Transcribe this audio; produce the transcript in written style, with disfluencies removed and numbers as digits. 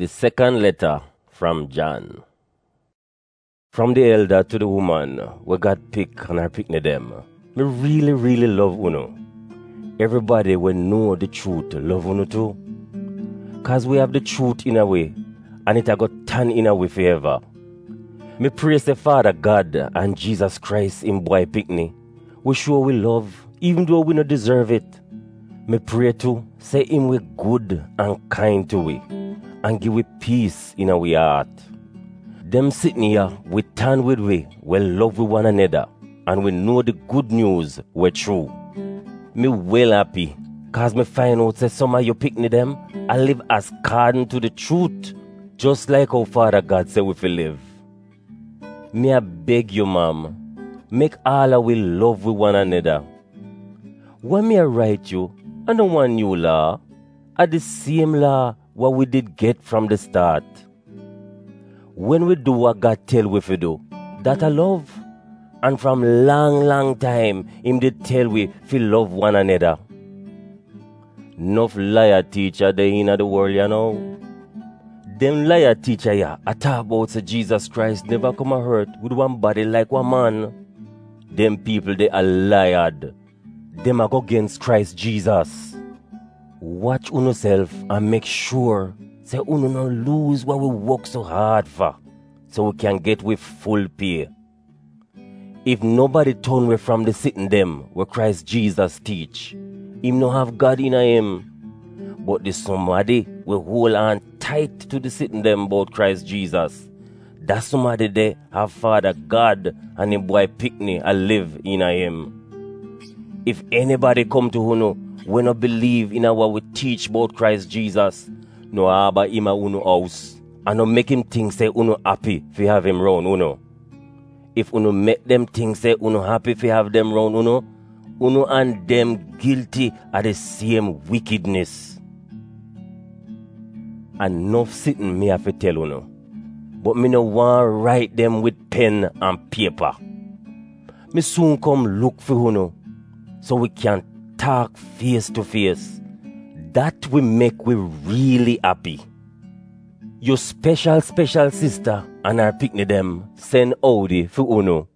The second letter from John. From the elder to the woman, where God pick and I pick them. Me really love uno. Everybody will know the truth, love uno too. Cause we have the truth in a way, and it a got turn in a way forever. Me praise the Father God and Jesus Christ in boy pickney. We sure we love, even though we not deserve it. Me pray to say him we good and kind to we, and give we peace in our heart. Them sitting here, we turn with we love with one another, and we know the good news we're true. Me well happy, cause me find out that some of you picking them, I live as according to the truth, just like our Father God said we will live. Me I beg you, ma'am, make all of we love with one another. When me I write you, I don't want new law, are the same law what we did get from the start. When we do what God tell we to do, that I love. And from long time, him did tell we to love one another. Enough liar teacher they in the world, you know. Them liar teacher yeah, I talk about say Jesus Christ never come a hurt with one body like one man. Them people they are lied. Them a go against Christ Jesus. Watch uno self and make sure say uno no lose what we work so hard for, so we can get with full pay. If nobody turn away from the sitting them where Christ Jesus teach, him no have God in him. But the somebody will hold on tight to the sitting them about Christ Jesus. That somebody there have Father God and him boy pickney and live in him. If anybody come to uno, we not believe in what we teach about Christ Jesus, no haba him a uno house, and no make him think say uno happy if you have him round uno. If uno make them think say uno happy if you have them round uno and them guilty of the same wickedness. Enough sitting me have to tell uno, but me no want write them with pen and paper. Me soon come look for uno, so we can talk face to face. That will make we really happy. Your special sister and her picnic them send Audi for uno.